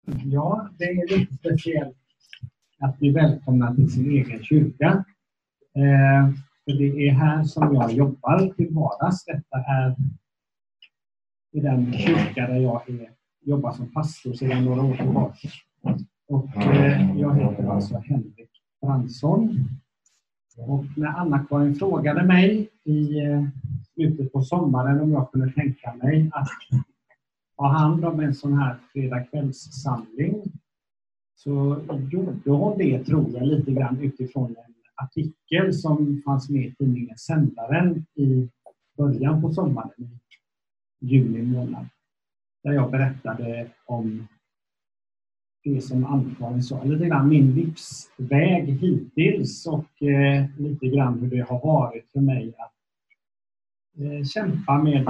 Ja, det är lite speciellt att bli välkomna till sin egen kyrka. För det är här som jag jobbar till vardags. Detta är i den kyrka där jag jobbar som pastor sedan några år tillbaka. Och jag heter alltså Henrik Fransson. Och när Anna-Karin frågade mig i slutet på sommaren om jag kunde tänka mig att ha hand om en sån här fredagskvällssamling, så gjorde hon det, tror jag, lite grann utifrån en artikel som fanns med i tidningen Sändaren i början på sommaren, i juni månad. Där jag berättade om det som Anna-Karin sa, lite grann min livsväg hittills och lite grann hur det har varit för mig att kämpa med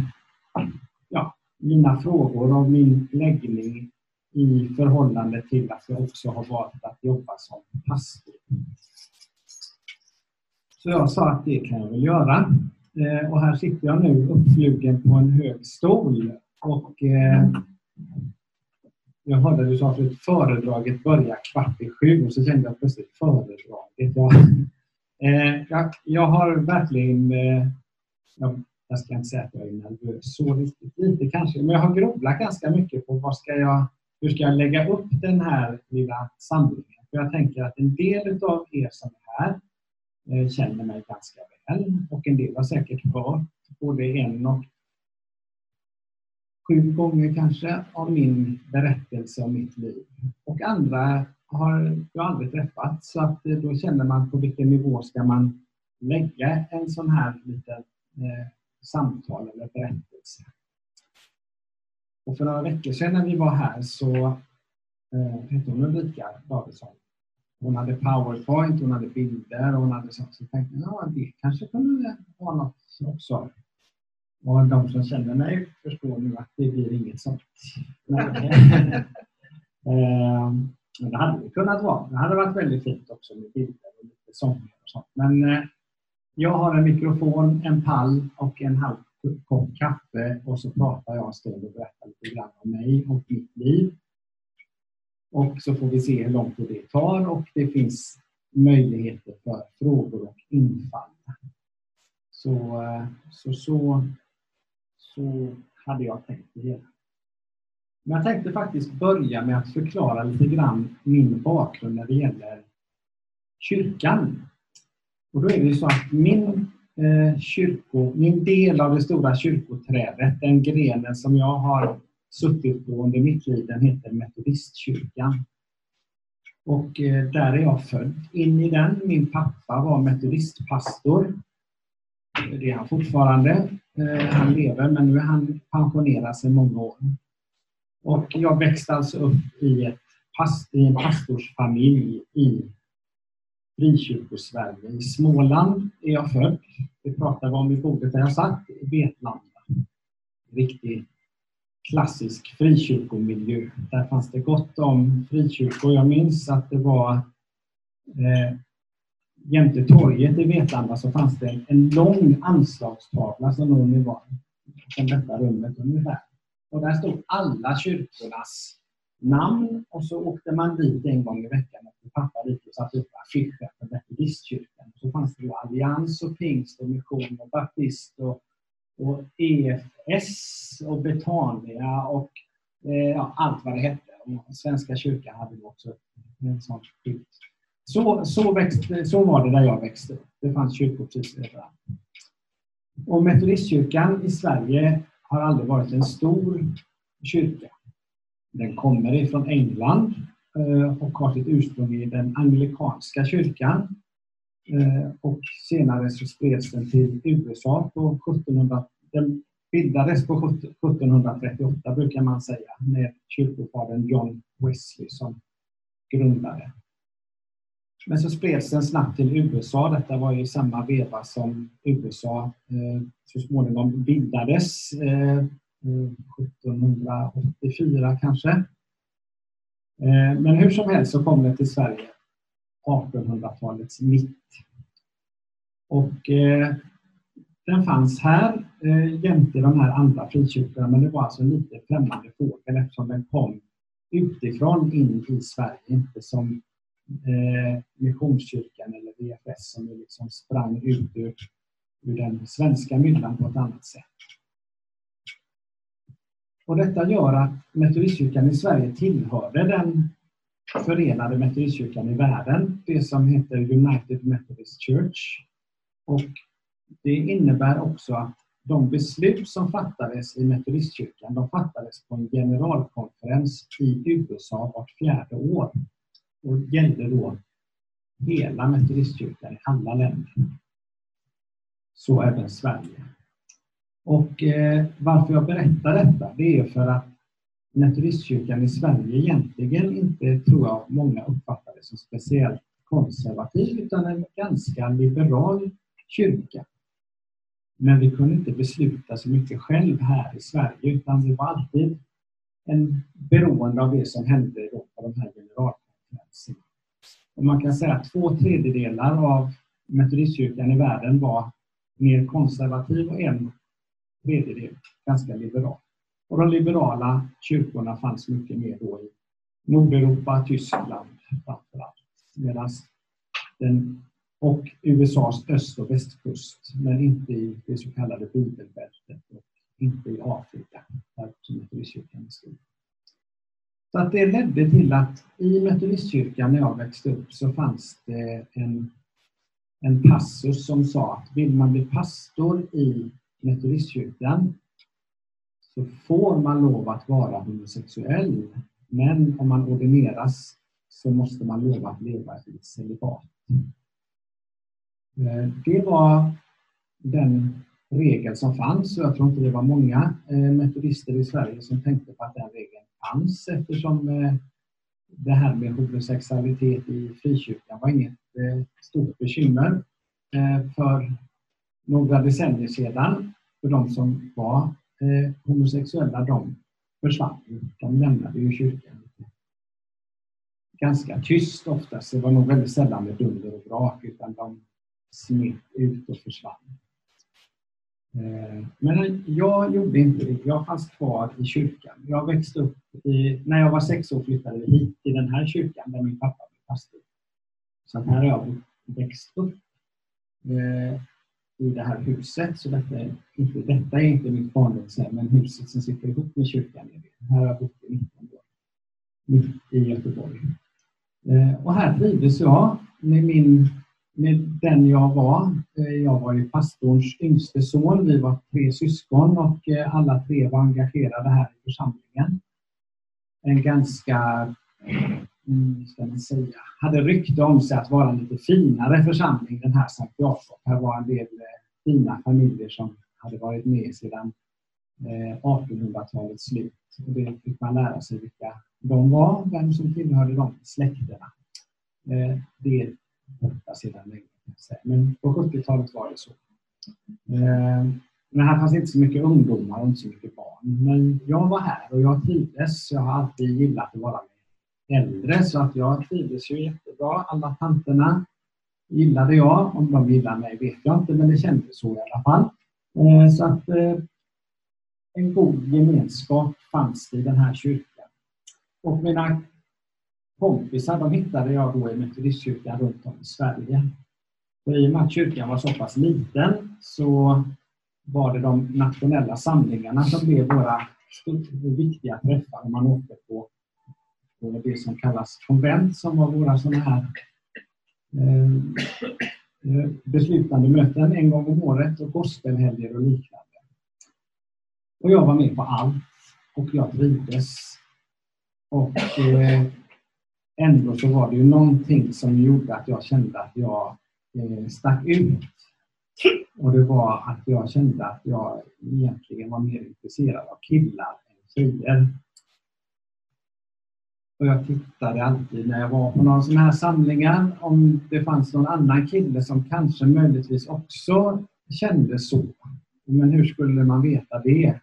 mina frågor och min läggning i förhållande till att jag också har valt att jobba som pastor. Så jag sa att det kan jag väl göra. Och här sitter jag nu uppflugen på en hög stol. Och jag hörde du sa att föredraget börjar 6:15 och så kände jag plötsligt föredraget. Jag har verkligen... Jag ska inte säga att jag är nervös så riktigt lite kanske, men jag har grubblat ganska mycket på hur ska jag lägga upp den här lilla samlingen. För jag tänker att en del av er som är här känner mig ganska väl, och en del har säkert hört både 1 och 7 gånger kanske av min berättelse om mitt liv. Och andra har jag aldrig träffat, så att då känner man på vilken nivå ska man lägga en sån här liten samtal eller berättelse. Och för några veckor sedan när vi var här så hette hon Ulrika Davidsson. Hon hade PowerPoint, hon hade bilder och hon hade sånt. Så tänkte jag, det kanske kunde vara något också. Och de som känner mig förstår nu att det blir inget sånt. Men det hade det kunnat vara. Det hade varit väldigt fint också med bilder och lite sånger och sånt. Men jag har en mikrofon, en pall och en halv kopp kaffe, och så pratar jag en stund och berättar lite grann om mig och mitt liv. Och så får vi se hur långt det tar, och det finns möjligheter för frågor och infall. Så hade jag tänkt det hela. Men jag tänkte faktiskt börja med att förklara lite grann min bakgrund när det gäller kyrkan. Och då är det ju så att min del av det stora kyrkoträdet, den grenen som jag har suttit på under mitt liv, den heter Metodistkyrkan. Och där är jag född in i den. Min pappa var metodistpastor. Det är han fortfarande. Han lever, men nu är han pensionerad sedan många år. Och jag växte alltså upp i en pastorsfamilj i Frikyrkosverige. I Småland är jag född. Det pratar vi om i bordet där jag satt, i Vetlanda. Riktig klassisk frikyrkomiljö. Där fanns det gott om frikyrkor. Jag minns att det var jämte torget i Vetlanda så fanns det en lång anslagstavla som någon var från detta rummet ungefär. Och där stod alla kyrkornas namn, och så åkte man dit en gång i veckan och pappa dit och satte upp affischer för Metodistkyrkan. Så fanns det Allians och Pingst och Mission och Baptist och EFS och Betania och allt vad det hette. Och Svenska kyrkan hade också en sån skylt. Så var det där jag växte upp. Det fanns kyrkor precis överallt. Och Metodistkyrkan i Sverige har aldrig varit en stor kyrka. Den kommer ifrån England och har sitt ursprung i den anglikanska kyrkan. Och senare så spreds den till USA på 1700. Den bildades på 1738 brukar man säga, med kyrkofadern John Wesley som grundare. Men så spreds den snabbt till USA. Detta var ju samma veva som USA så småningom bildades. 1784 kanske. Men hur som helst så kom det till Sverige 1800-talets mitt. Och den fanns här jämte de här andra frikyrkorna, men det var alltså en lite främmande fågel eftersom den kom utifrån in i Sverige, inte som Missionskyrkan eller VFS som liksom sprang ut ur den svenska myllan på ett annat sätt. Och detta gör att Metodistkyrkan i Sverige tillhörde den förenade Metodistkyrkan i världen, det som heter United Methodist Church. Och det innebär också att de beslut som fattades i Metodistkyrkan, de fattades på en generalkonferens i USA vart 4:e år. Och gällde då hela Metodistkyrkan i alla länder. Så även Sverige. Och varför jag berättar detta, det är för att Metodistkyrkan i Sverige egentligen inte, tror jag, många uppfattar det som speciellt konservativ, utan en ganska liberal kyrka. Men vi kunde inte besluta så mycket själv här i Sverige, utan vi var alltid en beroende av det som hände då på de här generalkonferenserna. Och man kan säga att 2/3 av Metodistkyrkan i världen var mer konservativ och 1/3 ganska liberal. Och de liberala kyrkorna fanns mycket mer då i Nordeuropa, Tyskland framförallt. Medan och USAs öst- och västkust, men inte i det så kallade bibelbältet och inte i Afrika, där Metodistkyrkan är stor. Så att det ledde till att i Metodistkyrkan när jag växte upp så fanns det en passus som sa att vill man bli pastor i Metodistkyrkan så får man lov att vara homosexuell, men om man ordineras så måste man lova att leva i celibat. Det var den regel som fanns, och jag tror inte det var många metodister i Sverige som tänkte på att den regeln fanns, eftersom det här med homosexualitet i frikyrkan var inget stort bekymmer för några decennier sedan. För de som var homosexuella, de försvann. De lämnade ju kyrkan. Ganska tyst oftast. Det var nog väldigt sällan med dunder och brak, utan de smet ut och försvann. Men jag gjorde inte det. Jag fanns kvar i kyrkan. Jag växte upp när jag var 6 år flyttade vi hit till den här kyrkan där min pappa blev pastor. Så här har jag växt upp i det här huset. Så detta är inte mitt barndomshem, men huset som sitter ihop med kyrkan är det. Här har jag bott i 19 år. Mitt i Göteborg. Och här trivdes jag med den jag var. Jag var ju pastorns yngste son. Vi var 3 syskon och alla 3 var engagerade här i församlingen. En ganska, ska man säga, hade rykte om sig att vara en lite finare församling, den här Sankt Jakob. Här var en del fina familjer som hade varit med sedan 1800-talets slut. Och det fick man lära sig vilka de var, vem som tillhörde de släkterna. Det är borta sedan länge. Men på 70-talet var det så. Men här fanns inte så mycket ungdomar och inte så mycket barn. Men jag var här och jag trivdes. Jag har alltid gillat att vara med äldre, så att jag trivdes ju jättebra. Alla tanterna gillade jag. Om de gillade mig vet jag inte, men det kändes så i alla fall. Så att en god gemenskap fanns i den här kyrkan. Och mina kompisar, de hittade jag då i Metodistkyrkan runt om i Sverige. För i och med att kyrkan var så pass liten så var det de nationella samlingarna som blev våra viktiga träffar. Man åkte på det som kallas konvent, som var våra sådana här beslutande möten en gång om året, och gospelhelger och liknande. Och jag var med på allt och jag trivdes. Och ändå så var det ju någonting som gjorde att jag kände att jag stack ut. Och det var att jag kände att jag egentligen var mer intresserad av killar än tjejer. Och jag tittade alltid när jag var på någon sån här samlingar om det fanns någon annan kille som kanske möjligtvis också kände så. Men hur skulle man veta det?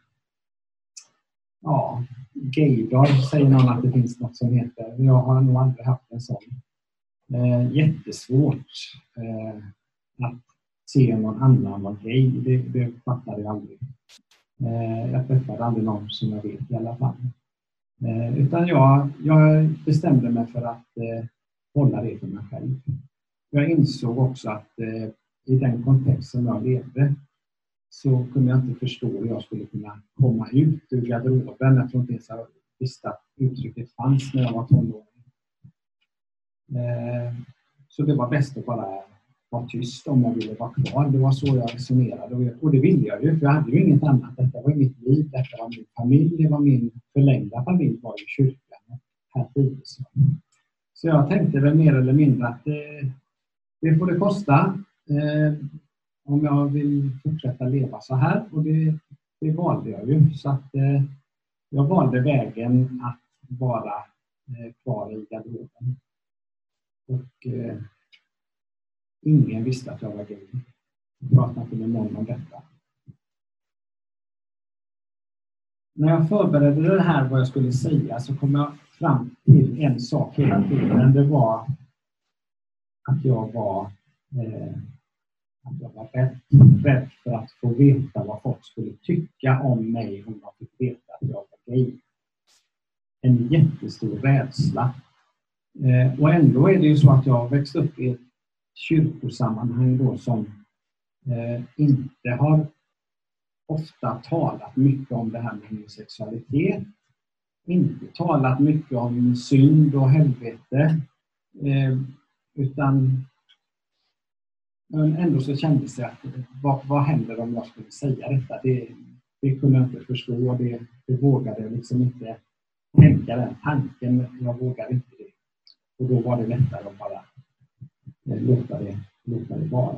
Ja, gaydar säger någon att det finns något som heter. Jag har nog aldrig haft en sån. Jättesvårt att se någon annan vara gay. Det fattade jag aldrig. Jag träffade aldrig någon som jag vet i alla fall. Utan jag bestämde mig för att hålla det för mig själv. Jag insåg också att i den kontext som jag levde så kunde jag inte förstå hur jag skulle kunna komma ut ur garderoben. Jag tror inte ens jag visste att uttrycket fanns när jag var tonåring. Så det var bäst att bara vara tyst om jag ville vara kvar. Det var så jag resonerade. Och det ville jag ju, för jag hade ju inget annat. Detta var mitt liv, detta var min familj, det var min förlängda familj var i kyrkan. Här trivdes jag. Så jag tänkte väl mer eller mindre att det får det kosta om jag vill fortsätta leva så här. Och det valde jag ju. Så att jag valde vägen att vara kvar i garderoben. Och ingen visste att jag var gay. Jag pratade inte med någon om detta. När jag förberedde det här vad jag skulle säga så kom jag fram till en sak hela tiden. Det var att jag var rädd för att få veta vad folk skulle tycka om mig om de fick veta att jag var gay. En jättestor rädsla. Och ändå är det ju så att jag växt upp i ett kyrkosammanhang då som inte har ofta talat mycket om det här med homosexualitet. Inte talat mycket om synd och helvete. Utan ändå så kändes det att vad händer om jag skulle säga detta? Det kunde jag inte förstå och det vågade jag liksom inte tänka den tanken. Jag vågade inte det. Och då var det lättare att bara låta det vara.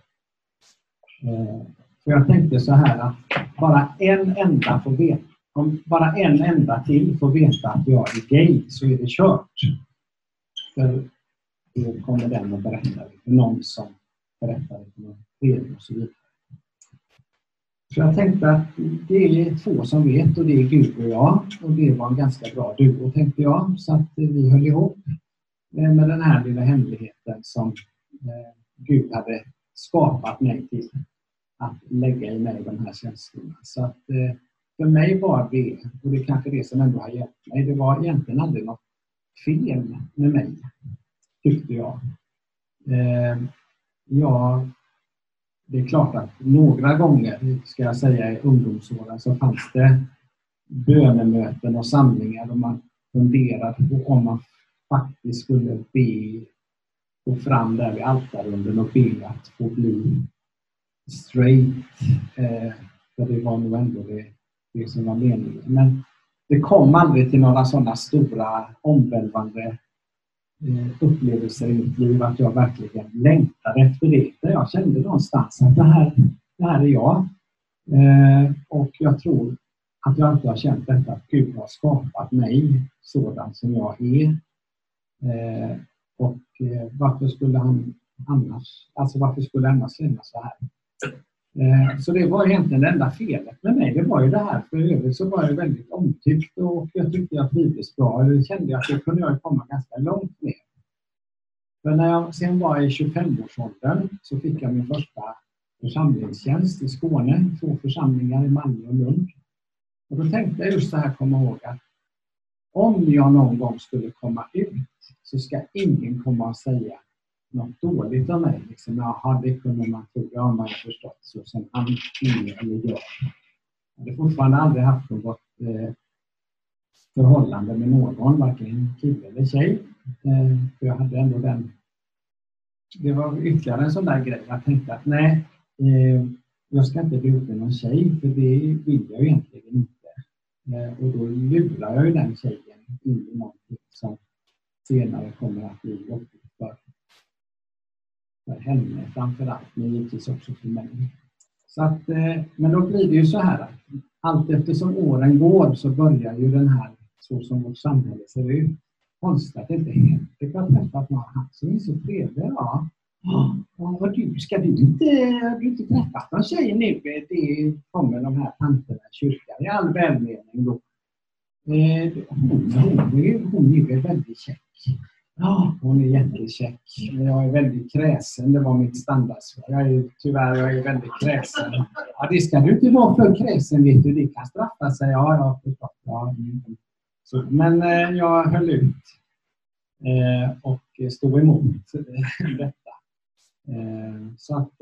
För jag tänkte så här att bara en enda får veta, om bara en enda till får veta att jag är gay så är det kört. För då kommer den att berätta det för någon som berättar det för någon tredje och så vidare. Så jag tänkte att det är två som vet och det är Gud och jag. Och det var en ganska bra duo tänkte jag. Så att vi höll ihop med den här lilla hemligheten som Gud hade skapat mig till att lägga i mig de här känslorna. Så att för mig var det, och det är kanske det som ändå har hjälpt mig, det var egentligen aldrig något fel med mig, tyckte jag. Det är klart att några gånger, ska jag säga i ungdomsåren, så fanns det bönemöten och samlingar och man funderade på om man faktiskt skulle be och fram där vid altarrunden och be att få bli straight. För det var nog ändå det som var meningen. Men det kom aldrig till några sådana stora omvälvande upplevelser i mitt liv att jag verkligen längtade efter det. Där jag kände någonstans att det här är jag. Och jag tror att jag alltid har känt detta att Gud har skapat mig sådan som jag är. Och varför skulle han annars känna så här? Så det var egentligen det enda felet med mig. Det var ju det här. För övrigt så var jag väldigt omtyckt och jag tyckte jag trivdes bra. Och det kände jag att det kunde jag komma ganska långt med. För när jag sen var i 25-årsåldern så fick jag min första församlingstjänst i Skåne. 2 församlingar i Malmö och Lund. Och då tänkte jag just så här, komma ihåg att om jag någon gång skulle komma ut så ska ingen komma och säga något dåligt om mig. Liksom, jaha, det kunde man tro. Ja, man har förstått så som han eller gör. Jag hade fortfarande aldrig haft något förhållande med någon, varken kille eller tjej. För jag hade ändå det var ytterligare en sån där grej. Jag tänkte att nej, jag ska inte bli ihop med någon tjej, för det vill jag egentligen inte. Och då lurar jag ju den tjejen in i någonting som senare kommer att bli jobbigt för henne framförallt, men givetvis också för mig. Så att, men då blir det ju så här att allt eftersom åren går så börjar ju den här, så som vårt samhälle ser ut, konstigt att det inte händer. Jag har träffat någon som är så trevlig. Ja, ska du inte träffat någon tjej nu? Det kommer de här tanterna i kyrkan i all välmening då. Hon är ju väldigt käck. Ja, hon är jättekäck. Jag är väldigt kräsen, det var mitt standardsvar. Jag är väldigt kräsen. Ja, det ska du inte vara för kräsen, vet du. Det kan straffa sig. Ja, jag har förstått. Ja. Men jag höll ut och stod emot detta. Så att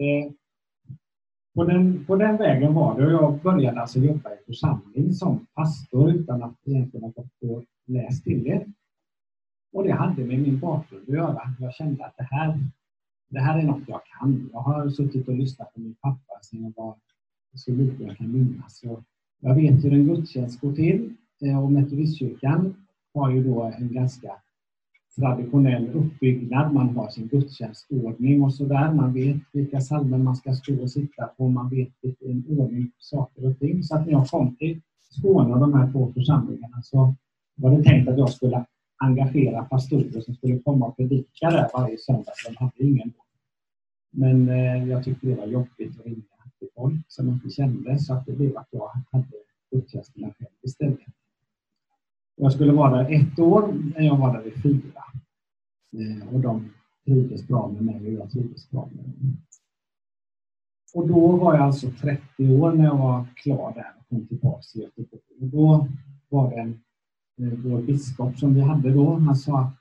på den vägen var det. Och jag började alltså jobba i församling som pastor utan att egentligen ha fått på läst till det. Och det hade med min bakgrund att göra. Jag kände att det här är något jag kan. Jag har suttit och lyssnat på min pappa sedan jag var så lite jag kan minnas. Så jag vet hur en gudstjänst går till. Och Metodistkyrkan har ju då en ganska traditionell uppbyggnad. Man har sin gudstjänstordning och sådär. Man vet vilka psalmer man ska stå och sitta på. Man vet vilken ordning på saker och ting. Så att när jag kom till Skåne och de här två församlingarna så var det tänkt att jag skulle engagera pastorer som skulle komma och predika där varje söndag. De hade ingen. Men jag tyckte det var jobbigt att ringa till folk som inte kände. Så att det blev att jag hade gudstjänsterna själv istället. Jag skulle vara där 1 år, när jag var där i 4. Och de trivdes bra med mig och jag trivdes bra med dem. Och då var jag alltså 30 år när jag var klar där och kom tillbaka till Göteborg. Och då var det vår biskop som vi hade då. Han sa att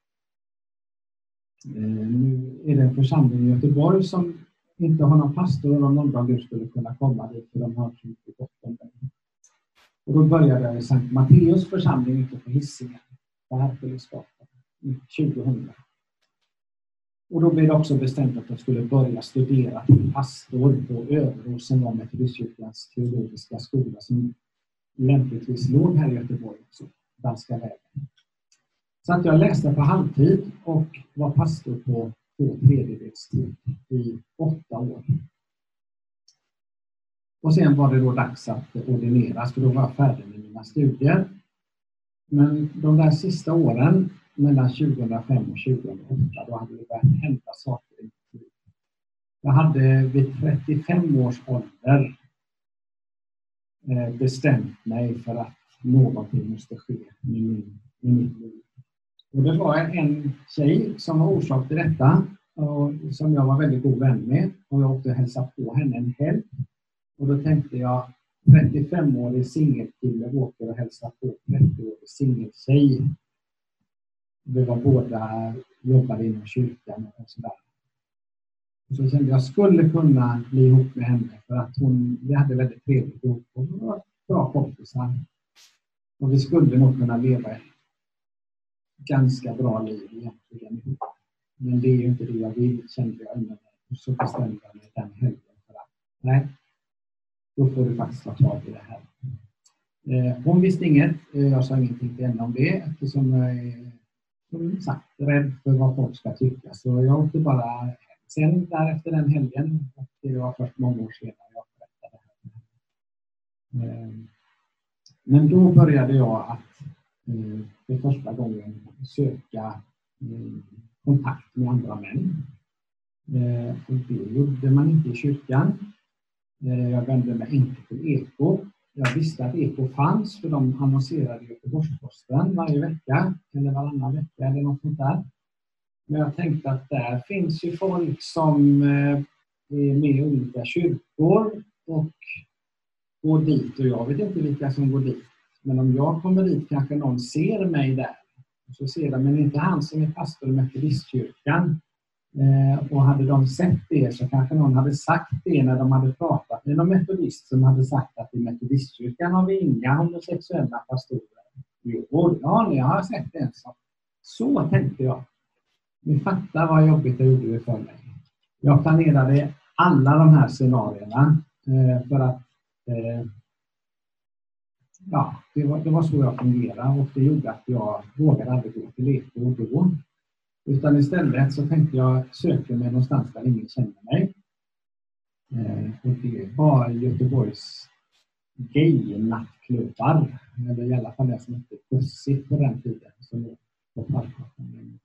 nu är det en församling i Göteborg som inte har någon pastor och någon av er skulle kunna komma dit för de har så mycket gott om det. Och då började jag i Sankt Matteus församling ute på Hisingen. På Herkulesgatan 2000. Och då blev det också bestämt att jag skulle börja studera till pastor på Överås som var Metodistkyrkans teologiska skola som lämpligtvis låg här i Göteborg också, Danska vägen. Så att jag läste på halvtid och var pastor på 2/3 tid i 8 år. Och sen var det då dags att ordineras för då var jag färdig med mina studier. Men de där sista åren mellan 2005 och 2008 då hade det börjat hända saker i mitt liv. Jag hade vid 35 års ålder bestämt mig för att någonting måste ske i mitt liv. Och det var en tjej som var orsak till detta och som jag var väldigt god vän med. Och jag åkte och hälsade på henne en helg. Och då tänkte jag, 35-årig singelkille åker och hälsar på 30-årig singeltjej. Vi var båda jobbade inom kyrkan och sådär. Och så kände jag skulle kunna bli ihop med henne för att vi hade väldigt trevligt ihop och vi var bra kompisar. Och vi skulle nog kunna leva ett ganska bra liv egentligen ihop. Men det är ju inte det jag vill, kände jag innan mig. Och så bestämde jag mig den helgen för att nej, då får du faktiskt ta tag i det här. Hon visste inget, jag sa ingenting till henne om det eftersom jag är som sagt rädd för vad folk ska tycka. Så jag åkte bara sen där efter den helgen och det var först många år senare jag berättade det här. Men då började jag att för första gången söka kontakt med andra män. Och det gjorde man inte i kyrkan. Jag vände mig inte till Eko. Jag visste att Eko fanns för de annonserade i Göteborgs-Posten varje vecka eller varannan vecka eller något sånt där. Men jag tänkte att där finns ju folk som är med i olika kyrkor och går dit och jag vet inte vilka som går dit. Men om jag kommer dit kanske någon ser mig där. Och så ser de, men inte han som är pastor i Metodistkyrkan. Och hade de sett det så kanske någon hade sagt det när de hade pratat med någon metodist som hade sagt att i Metodistkyrkan har vi inga homosexuella pastorer. Jo, ja, jag har sett det en sak. Så tänkte jag. Ni fattar vad jobbigt det gjorde för mig. Jag planerade alla de här scenarierna för att det var så jag fungerade och det gjorde att jag vågade aldrig gå till Eko då. Utan istället så tänkte jag söka mig någonstans där ingen känner mig. Och det var Göteborgs gay-nattklubbar. Eller i alla fall det som hette Pussy på den tiden. Som på Parkgatan.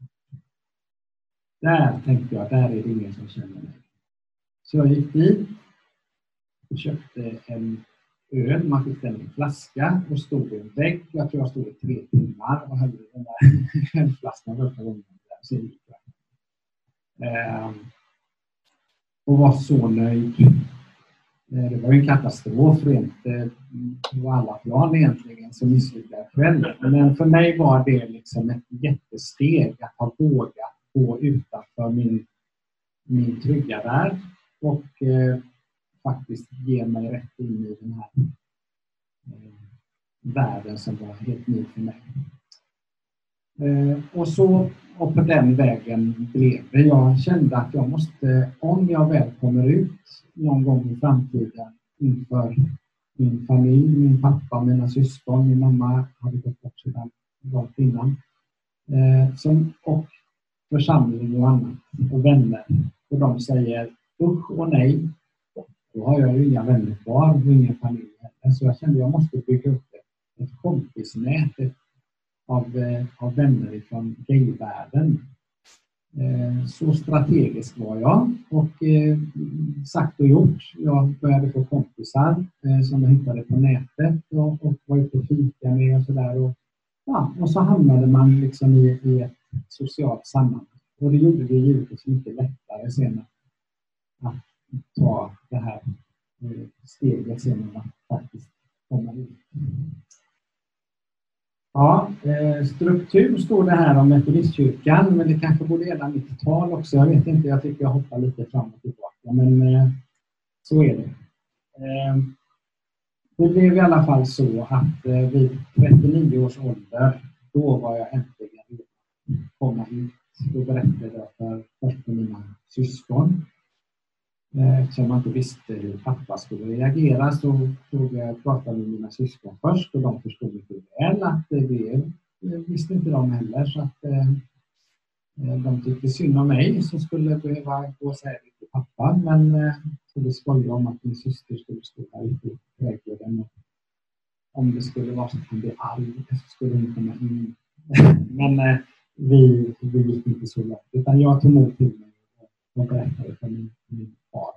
Där tänkte jag, där är det ingen som känner mig. Så jag gick dit och köpte en öl. Man fick den i en flaska och stod i en vägg. Jag tror jag stod i 3 timmar och höll den där ölflaskan första gången. Och var så nöjd. Det var ju en katastrof rent på alla plan egentligen, som misslyckades själv. Men för mig var det liksom ett jättesteg att ha vågat gå utanför min trygga värld och faktiskt ge mig rätt in i den här världen som var helt ny för mig. Och på den vägen blev det. Jag kände att jag måste, om jag väl kommer ut någon gång i framtiden inför min familj, min pappa, mina syskon, min mamma hade gått bort sedan långt innan, och församling och annat och vänner, och de säger usch och nej, då har jag ju inga vänner kvar och ingen familj heller. Så jag kände att jag måste bygga upp ett kompisnät av vänner från gayvärlden. Så strategisk var jag, och sagt och gjort. Jag började få kompisar som jag hittade på nätet och var ute och fika med och sådär. Och så hamnade man liksom i ett socialt sammanhang. Och det gjorde det givetvis mycket lättare sen att ta det här steget sen att faktiskt komma ut. Ja, struktur står det här om Metodistkyrkan, men det kanske borde gälla mitt tal också. Jag vet inte, jag tycker jag hoppar lite fram och tillbaka, men så är det. Det blev i alla fall så att vid 39 års ålder, då var jag äntligen redo att komma ut. Då berättade jag först för mina syskon. Eftersom man inte visste hur pappa skulle reagera, så jag pratade med mina syskon först, och de förstod mycket väl att det visste inte de heller, så att de tyckte synd om mig som skulle behöva gå och säga det till pappa, men så det skojade om att min syster skulle stå där ute i trädgården, och om det skulle vara så att han blev arg så skulle hon komma in. Men vi gick inte så långt, utan jag tog emot till mig och berättade för min far.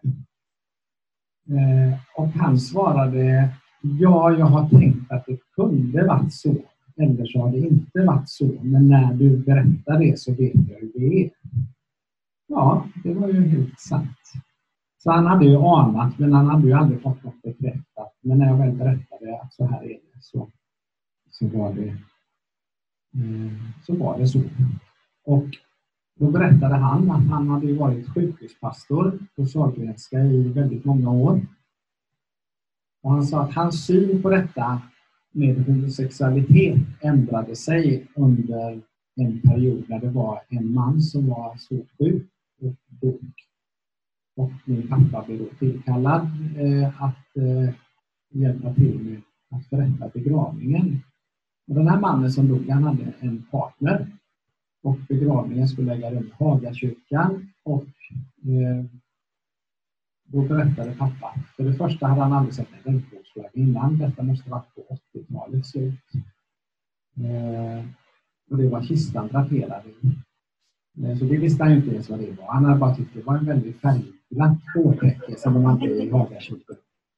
Och han svarade, ja, jag har tänkt att det kunde varit så, eller så har det inte varit så, men när du berättar det så vet jag hur det är. Ja, det var ju helt sant. Så han hade ju anat, men han hade ju aldrig fått något bekräftat. Men när jag väl berättade att så här är det, så var det så. Och då berättade han att han hade varit sjukhuspastor på Sahlgrenska i väldigt många år. Och han sa att hans syn på detta med homosexualitet ändrade sig under en period när det var en man som var svårt sjuk och dog. Och min pappa blev då tillkallad att hjälpa till med att förrätta begravningen. Och den här mannen som dog, han hade en partner. Och begravningen skulle äga rum i Hagakyrkan. Och då berättade pappa. För det första hade han aldrig sett en regnbågsflagga innan. Detta måste ha varit på 80-talets slut. Och det var kistan draperad i. Så det visste han ju inte ens vad det var. Han hade bara tyckt det var en väldigt färgglatt hårtäcke som de hade i Hagakyrkan.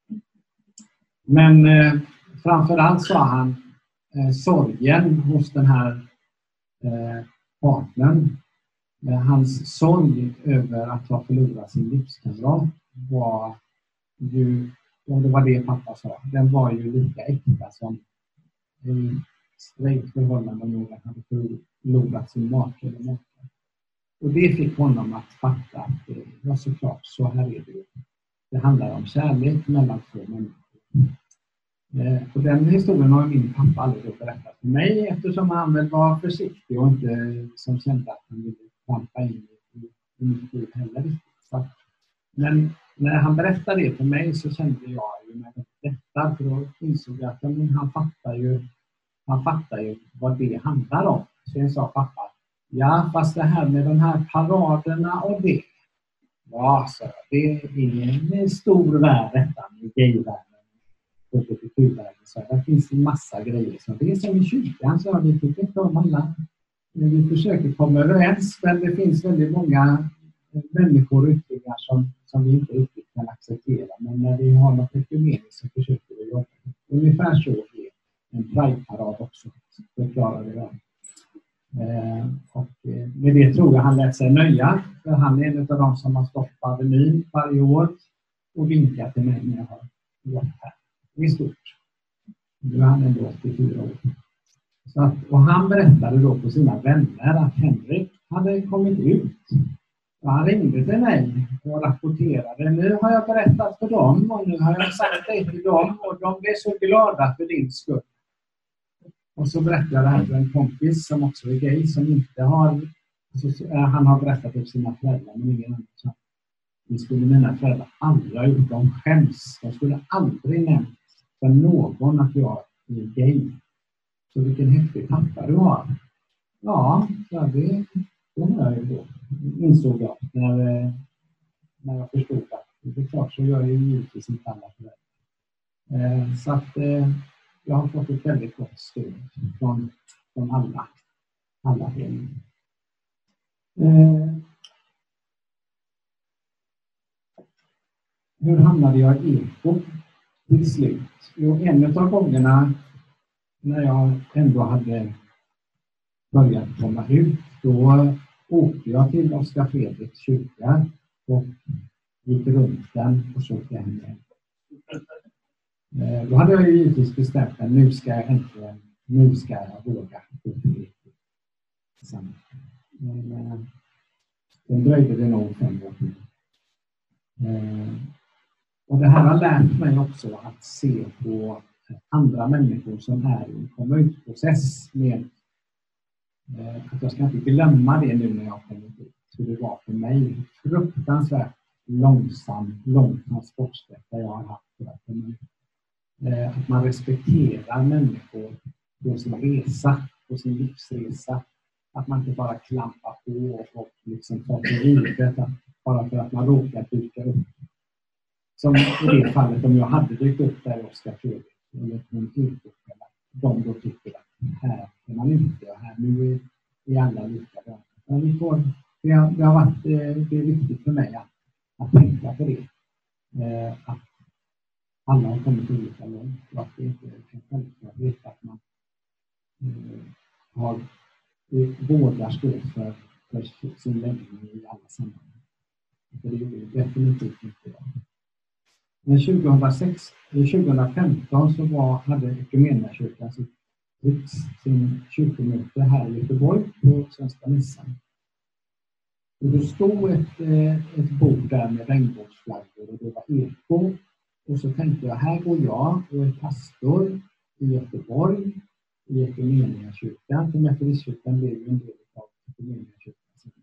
Men framförallt sa han sorgen hos den här partnern. Hans sorg över att ha förlorat sin livskamrat var ju, och det var det pappa sa, den var ju lika äkta som en strejt förhållande någon hade förlorat sin make eller make. Och det fick honom att fatta att det var såklart, så här är det. Det handlar om kärlek mellan två människor. Och den historien har min pappa aldrig berättat för mig, eftersom han väl var försiktig och inte som kände att han ville trampa in i mitt liv heller. Så, men när han berättade det för mig så kände jag ju med detta, för då insåg jag att han fattar ju vad det handlar om. Så jag sa pappa, ja, fast det här med de här paraderna och det. Ja, så det är en stor värld detta med gayvärlden. Så det finns en massa grejer. Så det är som i kyrkan, så vi tycker inte om alla. Vi försöker komma överens, men det finns väldigt många människor och yttringar som vi inte riktigt kan acceptera. Men när vi har något ekumeniskt så försöker vi jobba. Ungefär så är en Pride-parad också. Förklarar det. Och med det tror jag han lät sig nöja. För han är en av de som har stått på Avenyn varje år och vinkar till mig när jag har gått här. Det är stort. Nu är han ändå 84 år. Så att, och han berättade då på sina vänner att Henrik hade kommit ut. Och han ringde till mig och rapporterade. Nu har jag berättat för dem och nu har jag sagt det till dem och de blev så glada för din skull. Och så berättade jag det här för en kompis som också är gay som inte har, han har berättat för sina föräldrar men ingen annan. Så det skulle mina föräldrar aldrig ha gjort. De skäms. De skulle aldrig nämnt för någon att jag är gay. Så vilken häftig pappa du har. Ja, det har jag ju då. Insåg jag när jag förstod att det är klart så gör jag ju givetvis inte alla föräldrar. Så att jag har fått ett väldigt gott stöd från alla hem. Hur hamnade jag i eko till slut? Jo, en av gångerna när jag ändå hade börjat komma ut, då åkte jag till Oskar Fredriks kyrka och gick runt den och såg den. Då hade jag ju givetvis bestämt att nu ska jag våga gå till eko tillsammans. Men den dröjde det nog 5 år till. Och det här har lärt mig också att se på andra människor som är i en komma ut-process med att jag ska inte glömma det nu när jag kommer ut. Hur det var för mig. Fruktansvärt lång transportsträcka jag har haft för att komma ut. Att man respekterar människor på sin resa, på sin livsresa. Att man inte bara klampar på och liksom tar för givet bara för att man råkar dyka upp. Som i det fallet om jag hade dykt upp där i Oskar Fredrik eller någon yrkeskälla. De då tycker att här är man inte och här nu är alla likadana. Det är viktigt för mig att tänka på det. Att alla har kommit olika långt och att det inte är en självklarhet att man vågar stå för sin läggning i alla sammanhang. För det är definitivt inte jag. Men 2015 så hade Equmeniakyrkan sin kyrkomöte här i Göteborg på Svenska Mässan. Och det stod ett bord där med regnbågsflaggor och det var eko. Och så tänkte jag, här går jag och är pastor i Göteborg i Equmeniakyrkan. För Metodistkyrkan blev ju en del av Equmeniakyrkan.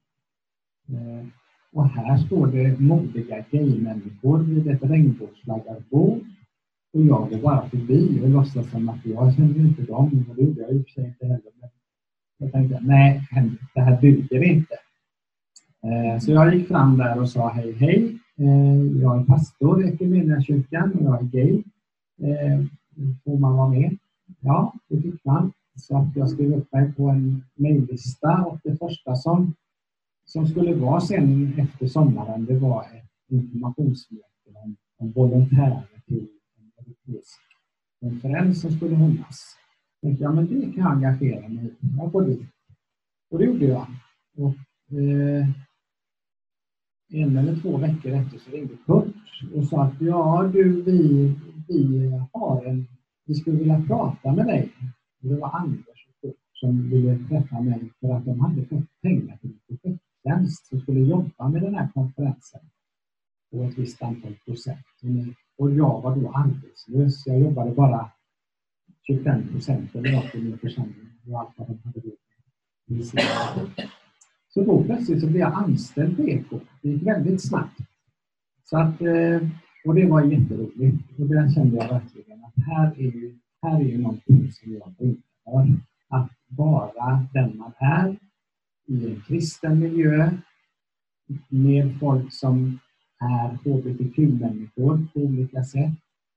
Och här står det modiga gaymänniskor vid ett regnbågsflaggat bord. Och jag går bara förbi och låtsas som att jag kände inte dem. Och det gjorde jag i och för sig inte heller. Men jag tänkte, nej, det här duger inte. Så jag gick fram där och sa, hej. Jag är pastor i Equmeniakyrkan och jag är gay. Får man vara med? Ja, det fick man. Så att jag skrev upp mig på en mejllista och det första som skulle vara sen efter sommaren, det var ett informationsmöte om volontärer till en europeisk konferens som skulle hållas. Jag tänkte, men det kan jag engagera mig i. Jag går dit. Och det gjorde jag. Och 1 eller 2 veckor efter så ringde Kurt och sa att vi skulle vilja prata med dig. Och det var Anders och Kurt som ville träffa mig för att de hade fått pengar till projekttjänst som skulle jobba med den här konferensen på ett visst antal procent. Och jag var då arbetslös. Jag jobbade bara 25% eller något i min församling och allt vad de hade gjort. Så då plötsligt så blev jag anställd på Eko. Det gick väldigt snabbt. Så att, och det var jätteroligt. Och där kände jag verkligen att här är ju någonting som jag brinner för. Att vara den man är i en kristen miljö med folk som är hbtq-människor på olika sätt.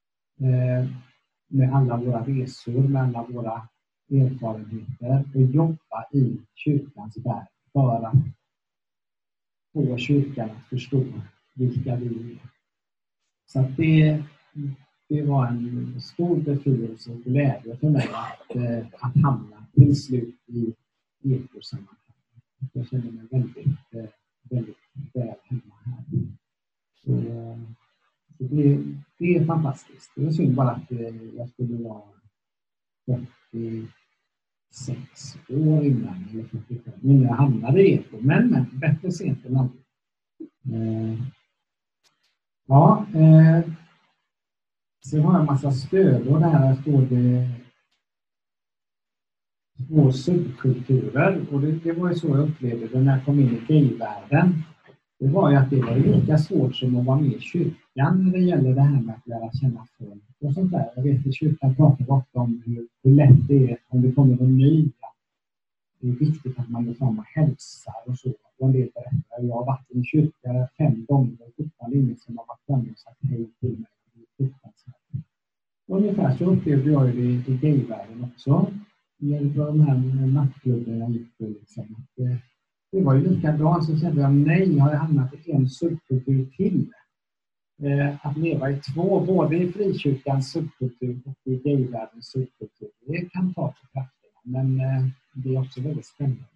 Med alla våra resor, med alla våra erfarenheter och jobba i kyrkans värld för att få kyrkan att förstå vilka vi är. Så att det var en stor befrielse och glädje för mig att hamna till slut i ekosammanhang. Jag känner mig väldigt väl hemma här. Så Det är fantastiskt. Det är synd bara att jag skulle vara 46 år innan, eller 45, innan jag hamnade i Eko. Men bättre sent än aldrig. Sen har jag en massa stöd och där står det 2 subkulturer. Och det var ju så jag upplevde det när jag kom in i gayvärlden. Det var ju att det var lika svårt som att vara med i kyrkan när det gäller det här med att lära känna folk och sånt där. Jag vet att kyrkan pratar ofta om hur lätt det är om det kommer någon ny. Det är viktigt att man går fram och hälsar och så. Och en del berättar, jag har varit i en kyrka 5 gånger och fortfarande ingen som har varit framme och sagt hej till mig. Ungefär så upplevde jag det i gayvärlden också. Med de här nattklubben jag gick på liksom. Det var ju likadant, så kände jag nej, har jag hamnat i en subkultur till. Att leva i 2, både i frikyrkans subkultur och i gayvärldens subkultur. Det kan ta på krafterna, men det är också väldigt spännande.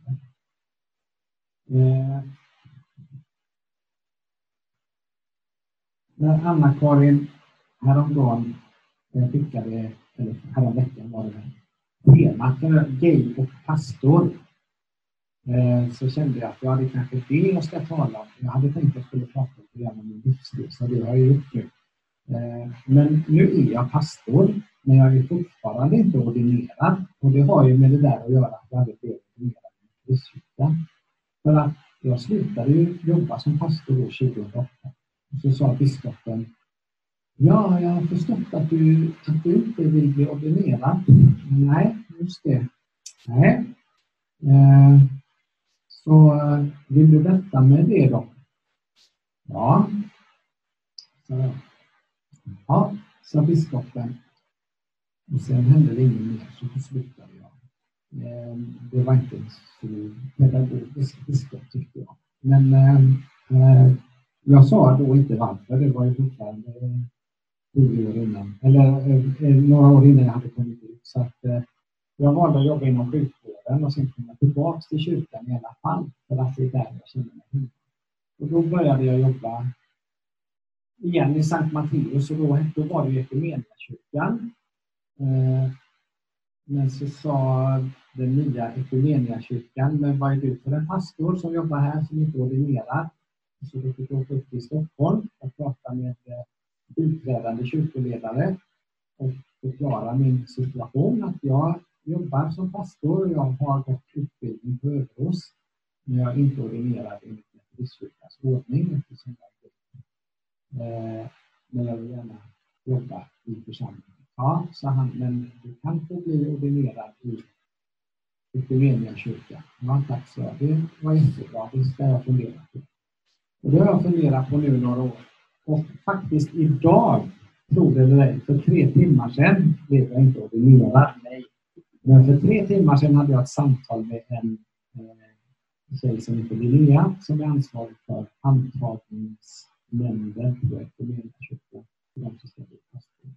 När Anna-Karin häromdagen skickade, eller häromveckan var det temat för gay och pastor, så kände jag att det är kanske det jag ska tala om. Jag hade tänkt att jag skulle prata om min livsstil, så det har jag gjort nu. Men nu är jag pastor, men jag är fortfarande inte ordinerad. Och det har ju med det där att göra att jag aldrig blev ordinerad i Kristkyrkan. För att jag slutade ju jobba som pastor år 2008. Och så sa biskopen, ja, jag har förstått att du inte vill bli ordinerad. Nej, just det. Nej. Så vill du vänta med det då? Ja. Så, ja, sa biskopen. Och sen hände det ingen mer, så slutade jag. Det var inte så pedagogiskt biskop, tyckte jag. Men jag sa då inte varför. Det var ju fortfarande 10 år innan. Eller några år innan jag hade kommit ut. Så att jag valde att jobba inom sjukvården och sen komma tillbaka till kyrkan i alla fall. För att det är där jag känner mig hemma. Och då började jag jobba igen i Sankt Matteus. Och då var det ju Ekumeniakyrkan. Men så sa den nya Ekumeniakyrkan, men vad är du för en pastor som jobbar här som inte ordinerar? Så då fick jag åka upp till Stockholm och prata med biträdande kyrkoledare och förklara min situation, att jag jobbar som pastor och jag har gått utbildning på Överås, men jag är inte ordinerad enligt Metodistkyrkans ordning eftersom men jag vill gärna jobba i församlingen. Ja, sa han, men du kan få bli ordinerad i Ekumeniakyrkan. Ja, tack så. Det var jättebra, det ska jag fundera på. Och det har jag funderat på nu några år. Och faktiskt idag, tror det eller ej, för 3 timmar sedan blev jag inte ordinerad. Nej. Men för 3 timmar sedan hade jag ett samtal med en tjej som heter Linnea, som är ansvarig för antagningsnämnden på Ekumeniakyrkan. De som ska bli pastorer.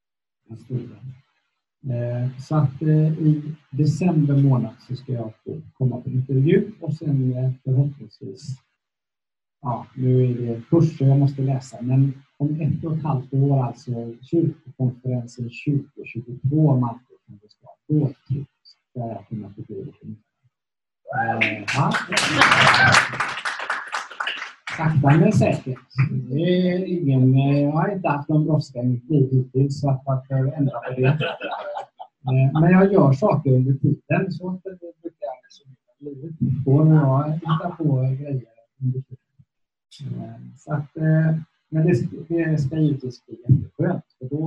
Så att i december månad så ska jag få komma på intervju och sen förhoppningsvis, ja, nu är det kurser jag måste läsa, men om 1,5 år, alltså kyrkokonferensen 2022, om allt det som ska gå till, ska jag kunna få bli det. Sakta men säkert. Det är jag har inte haft någon brådska i mitt liv hittills, så att jag får ändra på det. Men jag gör saker under tiden, så att det brukar jag resonera livet på när jag hittar på grejer under tiden. Så att, men det ska givetvis bli jätteskönt.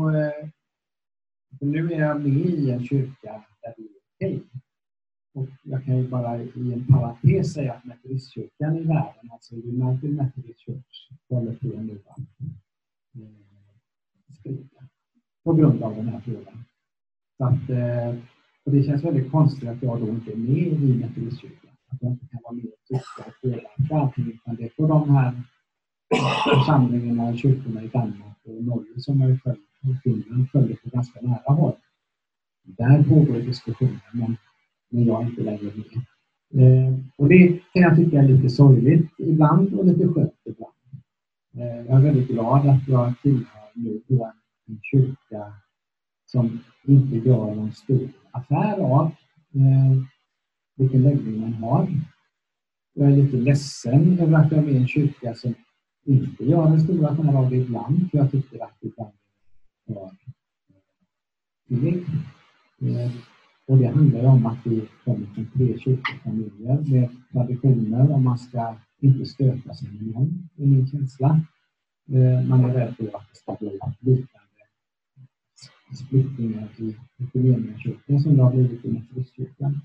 För nu är jag med i en kyrka där det är okej. Och jag kan ju bara i en parentes säga att Metodistkyrkan i världen, alltså United Methodist Church, håller på nu att sprida på grund av den här frågan. Så att, och det känns väldigt konstigt att jag då inte är med i Metodistkyrkan. Att jag inte kan vara med och tycka och påverka allting, utan det är på de här församlingarna och kyrkorna i Danmark och Norge som jag följer på ganska nära håll. Där pågår diskussioner, men jag är inte längre med. Och det kan jag tycka är lite sorgligt ibland och lite skönt ibland. Jag är väldigt glad att jag tillhör nu på en kyrka som inte gör någon stor affär av vilken läggning man har. Jag är lite ledsen över att jag är med i en kyrka som inte gör en stor affär av det ibland, för jag tycker att det ibland är och det handlar ju om att vi kommer från 3 kyrkofamiljer med traditioner om man ska inte stöta sig med någon, i min känsla. Man är rädd för att det ska bli liknande splittringar i Equmeniakyrkan som det har blivit i Metodistkyrkan.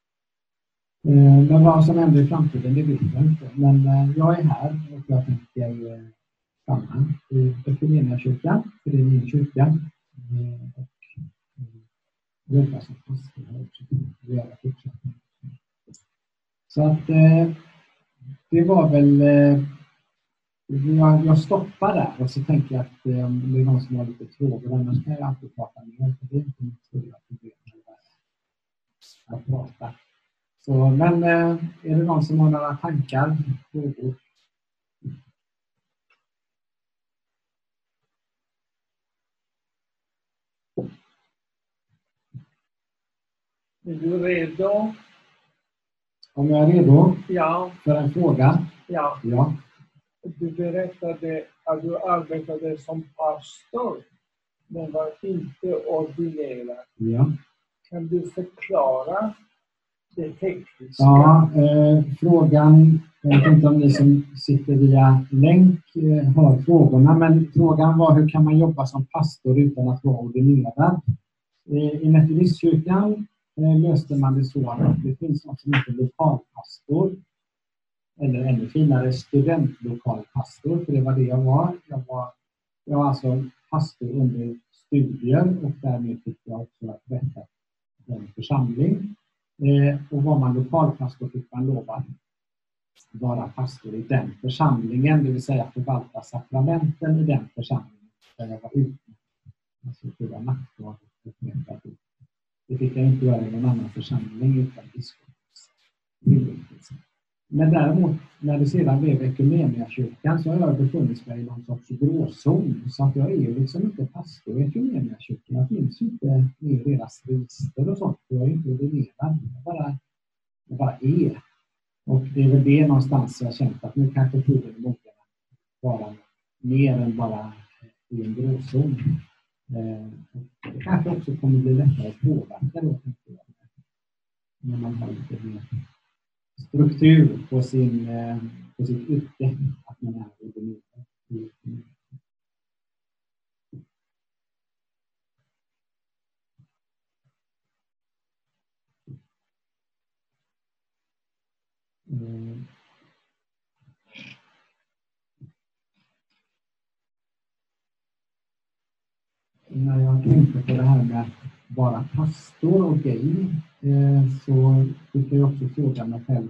Men vad som händer i framtiden, det vet jag inte. Men jag är här och jag tänker stanna i Equmeniakyrkan, för det är min kyrka. Jobba som pastor här också. Så att det var väl... Jag stoppar där och så tänker jag att om det är någon som har lite frågor, annars kan jag alltid prata mer. För det är inte mitt stora problem att prata. Så, men är det någon som har några tankar? Frågor? Är du redo? Om jag är redo? Ja. För en fråga? Ja. Ja. Du berättade att du arbetade som pastor, men var inte ordinerad. Ja. Kan du förklara det tekniska? Ja, frågan, jag vet inte om ni som sitter via länk hör frågorna, men frågan var hur kan man jobba som pastor utan att vara ordinerad? I Metodistkyrkan löste man det så att det finns något som heter lokalpastor, eller ännu finare studentlokalpastor, för det var det jag var. Jag var alltså pastor under studier och därmed fick jag också rätt att en församling. Och var man lokalpastor fick man lov att vara pastor i den församlingen, det vill säga förvalta sakramenten i den församlingen där jag var ute. Alltså det var nattvard. Det fick jag inte göra i någon annan församling utan biskopens tillåtelse. Men däremot, när det sedan blev Equmeniakyrkan så har jag befunnit mig i någon sorts gråzon. Så att jag är liksom inte pastor i Equmeniakyrkan. Jag finns inte med i deras register och sånt. Jag är inte ordinerad. Jag bara är. Och det är väl det någonstans jag har känt att nu kanske tiden är mogen att vara mer än bara i en gråzon. Det kanske också kommer bli lättare att påverka då, när man har lite mer struktur på sitt yrke, att man är ordinerad. När jag tänkte på det här med att vara pastor och gay, så fick jag också fråga mig själv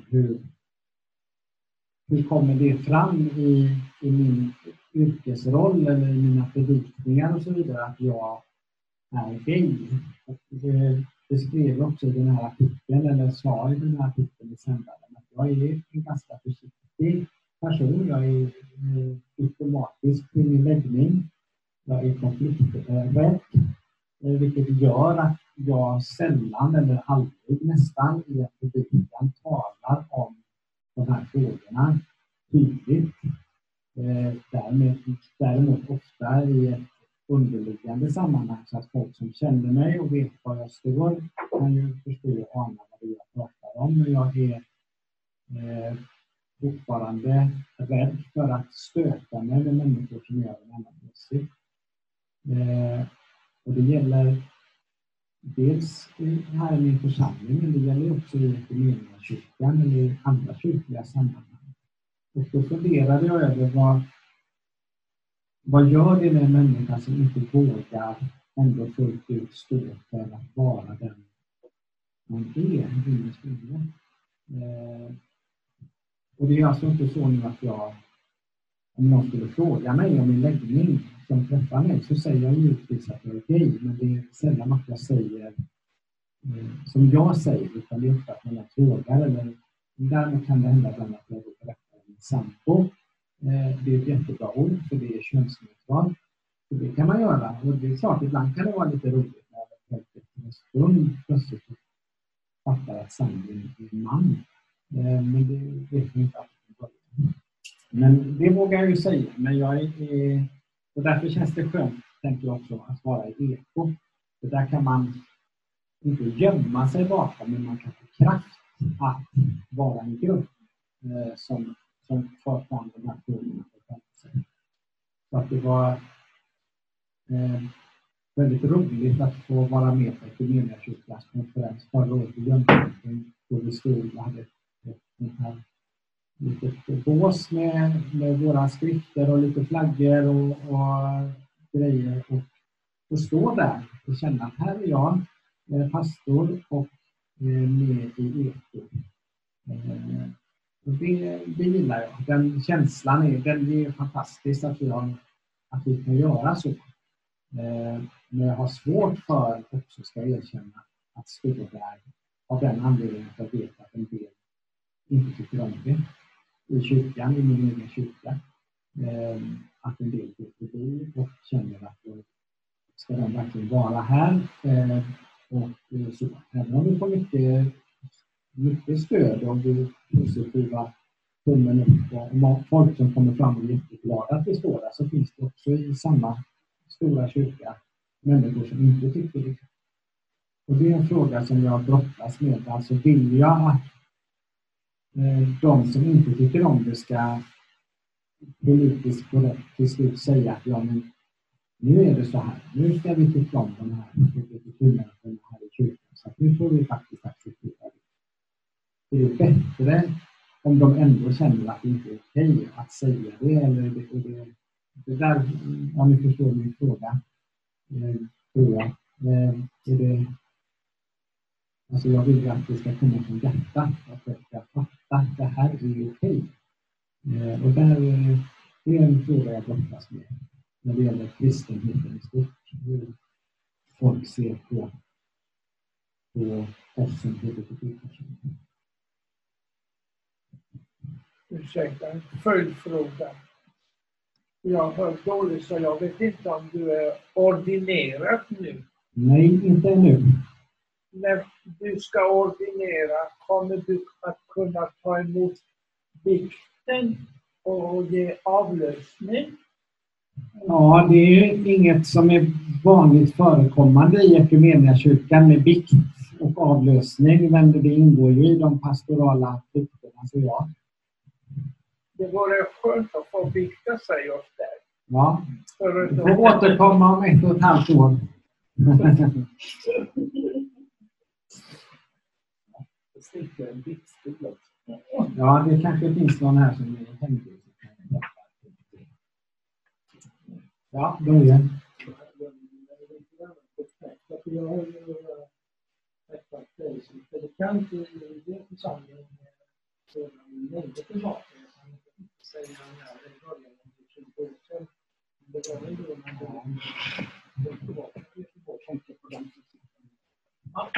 hur kommer det fram i min yrkesroll eller i mina predikningar och så vidare att jag är gay. Och det skrev också i den här artikeln, eller sa i den här artikeln i sändaren, att jag är en ganska försiktig person. Jag är diplomatisk i min läggning. Jag är konflikträdd, vilket gör att jag sällan eller aldrig nästan i en predikan talar om de här frågorna tydligt. Däremot ofta i ett underliggande sammanhang så att folk som känner mig och vet var jag står kan ju förstå och ana vad det är jag pratar om. Men jag är fortfarande rädd för att stöta mig med människor som gör en annan åsikt. Och det gäller dels här i min församling, men det gäller också i Equmeniakyrkan eller i andra kyrkliga sammanhang. Och då funderade jag över vad gör det med en människa som inte vågar ändå fullt ut stå för att vara den man är innerst inne. Och det är alltså inte så nu att om någon skulle fråga mig om min läggning som träffar mig, så säger jag givetvis att jag är gay, men det är sällan att jag säger som jag säger, utan det är ofta att man frågar, eller därmed kan det hända bland att jag berättar om min sambo. Det är ett jättebra ord, för det är könsneutralt. Det kan man göra. Och det är klart, ibland kan det vara lite roligt när det en stund plötsligt fattar att samling är en man. Men det vet vi inte alltid. Men det vågar jag ju säga. Men och därför känns det skönt, tänker jag också, att vara i eko. För där kan man inte gömma sig bakom, men man kan få kraft att vara en grupp som för fram de här frågorna. Så att det var väldigt roligt att få vara med på Equmeniakyrkans konferens förra året i Jönköping. Och vi stod och hade ett här litet bås med våra skrifter och lite flaggor och grejer. Och stå där och känna att här är jag, pastor och med i eko. Och det gillar jag. Den känslan är fantastisk att vi kan göra så. Men jag har svårt för också, ska jag erkänna, att stå där av den anledningen att jag vet att en del inte tycker om det. I kyrkan, i min egen kyrka. Att en del går förbi och känner att ska de verkligen vara här. Och så. Även om vi får mycket stöd och vi positiva tummen upp och folk som kommer fram och är jätteglada att vi står där, så finns det också i samma stora kyrka människor som inte tycker det. Och det är en fråga som jag brottas med. Alltså vill jag att de som inte tycker om det ska politiskt korrekt till slut säga att ja, men nu är det så här. Nu ska vi tycka om de här kulturmänniskorna här i kyrkan. Så att nu får vi faktiskt acceptera det. Det är bättre om de ändå känner att det inte är okej att säga det. Eller det där, om ni förstår min fråga, tror jag. Alltså jag vill att det ska komma från hjärtat. Att jag ska fatta att det här är okej. Och det är en fråga jag brottas med. När det gäller kristenheten i stort. Hur folk ser på oss som hbtq-personer. Ursäkta, en följdfråga. Jag hör dåligt, så jag vet inte om du är ordinerad nu. Nej, inte ännu. När du ska ordinera, kommer du att kunna ta emot bikten och ge avlösning? Ja, det är inget som är vanligt förekommande i Equmeniakyrkan med bikt och avlösning, men det ingår ju i de pastorala plikterna, så ja. Det vore skönt att få bikta sig oss där. Ja, vi får återkomma om 1,5 år. Ja, det kanske finns någon här som är hemlig. Ja, börja. Jag har ju träffat dig som predikant i din församling sedan länge tillbaka. Jag kan inte säga när det började om 20 år sedan. Det var en då när jag kom tillbaka till Göteborg och tänkte på den situationen. Ja.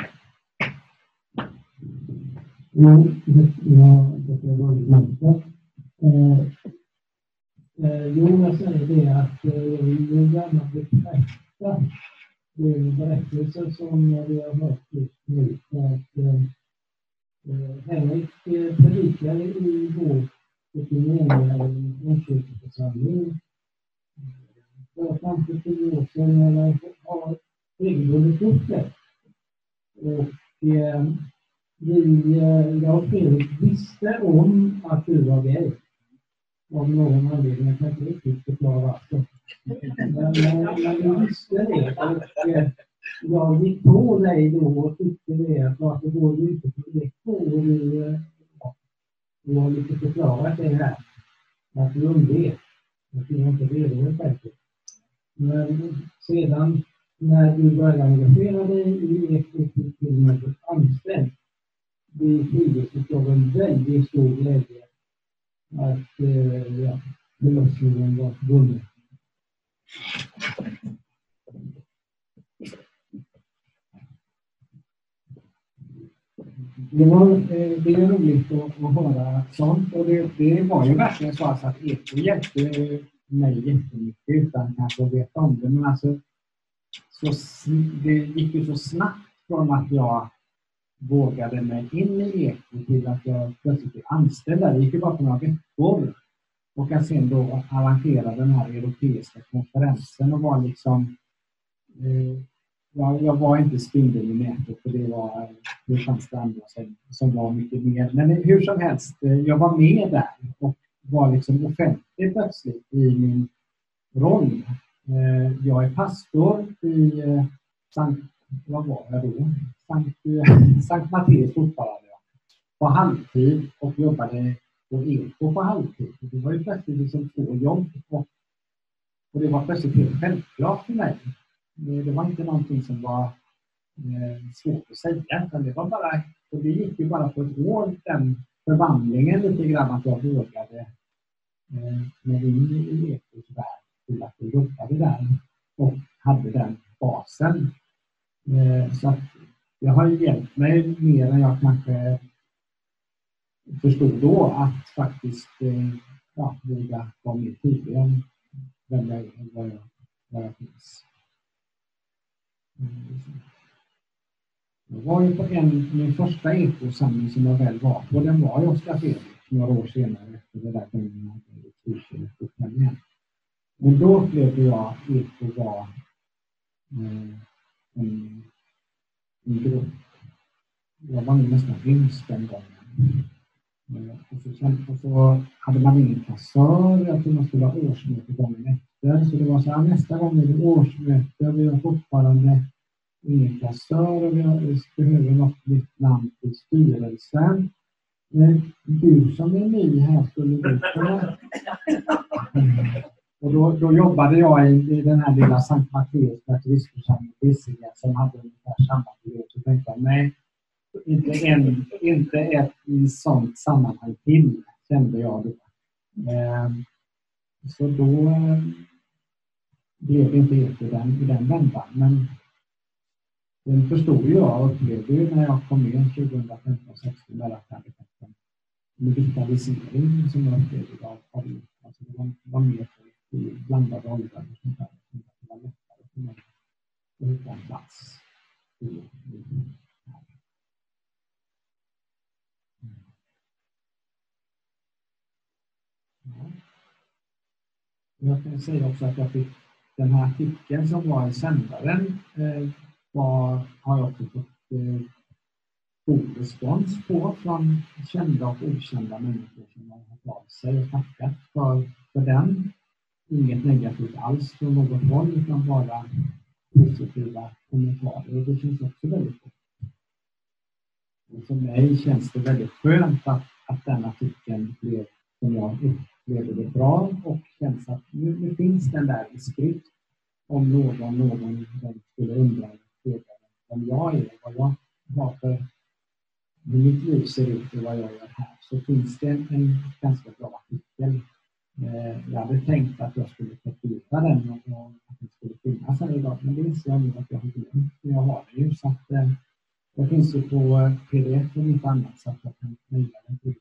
Jag säger det att jag vill gärna bekräfta berättelser som vi har hört just nu. Henrik predikade i vår Equmeniakyrkoförsamling för 50 år sedan, eller har regelbundet gjort det. Och jag och Fredrik visste om att du var gay. Av någon anledning, jag kan inte riktigt förklara varför. Men vi visste det. Och jag gick på dig då och tyckte det. Att det går ju inte för det på. Och du har lite förklarat det här. Att du undvet. Jag tror inte redo helt enkelt. Men sedan när du började engagera dig i ett anställd, vi fylldes av en väldigt stor glädje att förlossningen var vunnen. Det är roligt att höra sånt, och det var ju verkligen så att Eko hjälpte mig jättemycket utan kanske att veta om det. Men alltså, det gick ju så snabbt från att jag vågade mig in i Eko till att jag plötsligt blev anställd. Det gick ju bara på några veckor. Och att sen då arrangera den här europeiska konferensen och var liksom... jag var inte spindel i nätet, för det fanns det andra som var mycket mer. Men hur som helst, jag var med där och var liksom offentlig plötsligt i min roll. Jag är pastor i Sankt Matteus fortfarande på halvtid och jobbade på Eko på halvtid. Det var ju plötsligt liksom 2 jobb och det var plötsligt helt självklart för mig. Det var inte någonting som var svårt att säga, utan det var bara, och det gick ju bara på ett år, den förvandlingen lite grann att jag vågade när vi i Ekos värld till att vi jobbade där och hade den basen. Så att det har ju hjälpt mig mer än jag kanske förstod då att faktiskt våga vara mer tydlig om vem jag är och vad jag finns. Jag var ju på min första ekosamling som jag väl var på, den var i Oscar Fredrik några år senare efter det där gången. Men då upplevde jag Eko var en grupp. Jag var nästan yngst den gången. Och så hade man ingen kassör. Jag tror man skulle ha årsmöte gången efter. Så det var så här, nästa gång är det årsmöte. Vi har fortfarande ingen kassör och vi behöver något nytt namn till styrelsen. Men du som är ny här skulle du kunna... Och då jobbade jag i den här lilla Sankt Matteus baptistförsamling som hade ungefär samma period. Så tänkte jag, nej, inte ett sånt sammanhang till, kände jag då. Så då blev det inte helt i den vändan. Men den förstod jag och upplevde ju när jag kom in 2015-16 där att det hade fått en vitalisering som jag upplevde av det. Alltså det var mer i blandade åldrar och sånt där. Det var lättare för mig att hitta en plats. Jag kan säga också att jag fick den här artikeln som var i sändaren har jag också fått god respons på från kända och okända människor som har hört av sig och tackat för den. Inget negativt alls från något håll utan bara positiva kommentarer och det känns också väldigt bra. Och för mig känns det väldigt skönt att den artikeln blev som jag upplevde det bra och känns att nu finns den där i skrift om någon skulle undra om jag är vad jag har för hur mitt liv ser ut och vad jag gör här så finns det en ganska bra artikel. Jag hade tänkt att jag skulle kopiera den och att den skulle finnas här idag men det inser jag nu att jag har glömt men jag har det ju så att det finns ju på pdf och inte annat så att jag kan mejla den till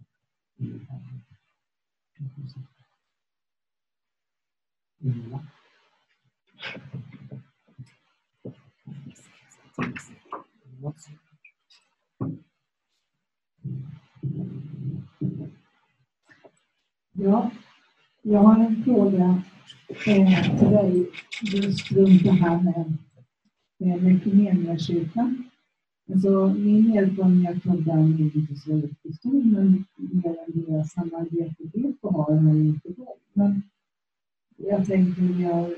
Ja, jag har en fråga till dig just runt det här med Equmeniakyrkan. Alltså, min erfarenhet av den är inte så väldigt stor, men mer än det samarbetet det har jag inte gått. Men jag tänkte vi har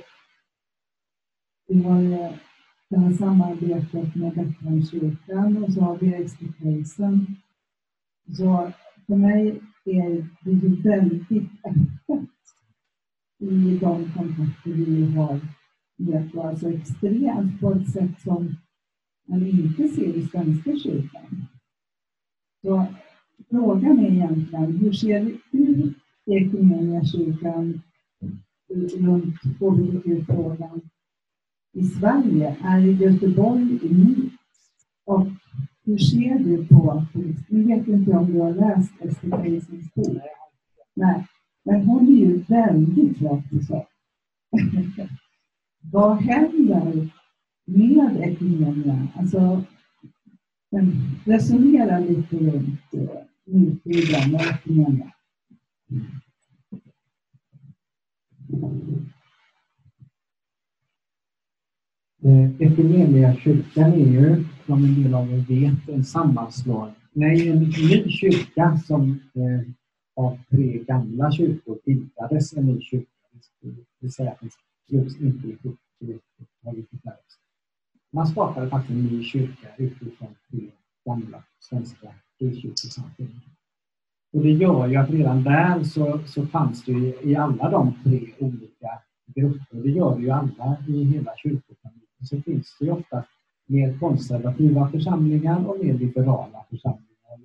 det här samarbetet med Bethlehemskyrkan och så har vi Expectation. Så för mig är det ju väldigt öppet i de kontakter vi har med alltså extremt på ett sätt som man inte ser i Svenska kyrkan. Så frågan är egentligen, hur ser det ut i Equmeniakyrkan runt HBTQ-frågan i Sverige? Är Göteborg unikt? Och hur ser du på, jag vet inte om du har läst Ester Peisens bok? Nej, men hon ju väldigt rakt så. Vad händer med ekumenia? Alltså, resonera lite runt nutiden med ekumenia. Ekumeniakyrkan är ju, som en del av er vet, en sammanslagning. Nej, en ny kyrka som av 3 gamla kyrkor bildades en ny kyrka. Det vill säga att det slogs inte ihop. Man skapade faktiskt en ny kyrka utifrån 3 gamla svenska frikyrkosamfund. Och det gör ju att redan där så fanns det ju i alla de 3 olika grupper. Det gör ju alla i hela kyrkofamiljen. Så finns det ju ofta mer konservativa församlingar och mer liberala församlingar.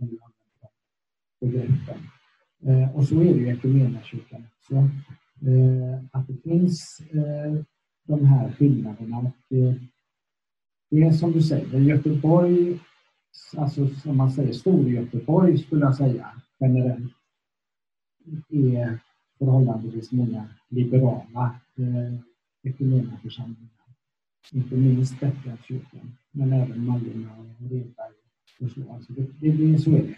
Och så är det ju i Ekumeniakyrkan också. Att det finns de här skillnaderna. Och det är som du säger, Göteborg, alltså som man säger, Storgöteborg skulle jag säga generellt, är förhållandevis många liberala ekumeniaförsamlingar. Inte minst Bettlehemskyrkan, men även Malmö och Redberg och så. Alltså det är så är det.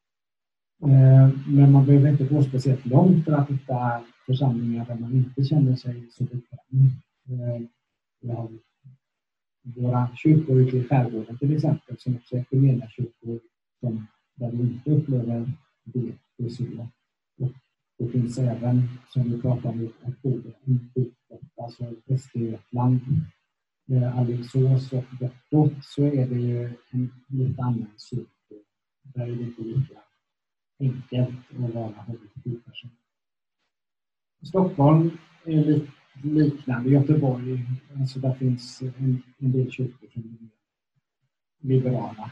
Men man behöver inte gå speciellt långt för att hitta församlingar där man inte känner sig så bekväm. Vi har våra kyrkor ute i skärgården till exempel, som också är ekumeniakyrkor där vi inte upplever det så. Och det finns även, som vi pratade om i oktober, alltså Västergötland, Alingsås och Göteborg, så är det ju en lite annan syn. Där är det inte lika enkelt att vara hbtq-person. Stockholm är liknande. Göteborg, alltså där finns en del kyrkor som är liberala.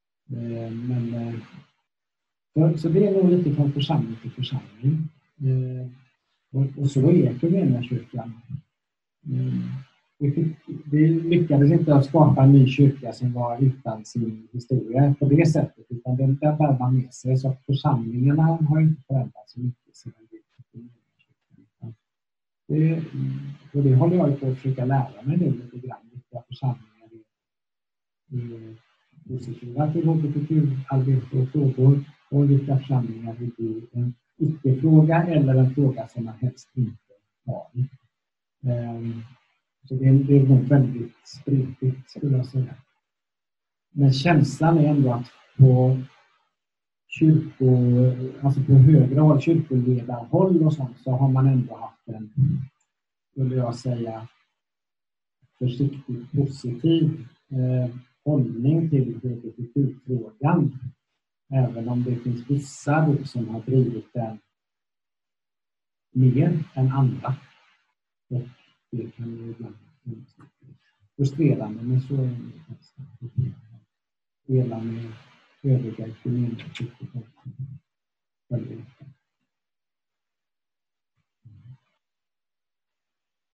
Så det är nog lite från församling till församling. Och så är Ekumeniakyrkan. Vi lyckades inte att skapa en ny kyrka som var utan sin historia på det sättet, utan den bär man med sig. Så församlingarna har inte förändrats så mycket sedan och det håller jag på att försöka lära mig nu lite grann. Vilka församlingar är positiva till hbtq-arbete och frågor, och vilka församlingar det blir en icke-fråga eller en fråga som man helst inte har. Så det är nog väldigt spritigt, skulle jag säga. Men känslan är ändå att på alltså på högre håll, kyrkoledarhåll och sånt, så har man ändå haft en, skulle jag säga, försiktigt positiv hållning till hbtq-frågan. Även om det finns vissa då som har drivit den mer än andra. Och det kan ju ibland vara frustrerande, men så är det nästan. Dela med övriga ekumeniakyrkor.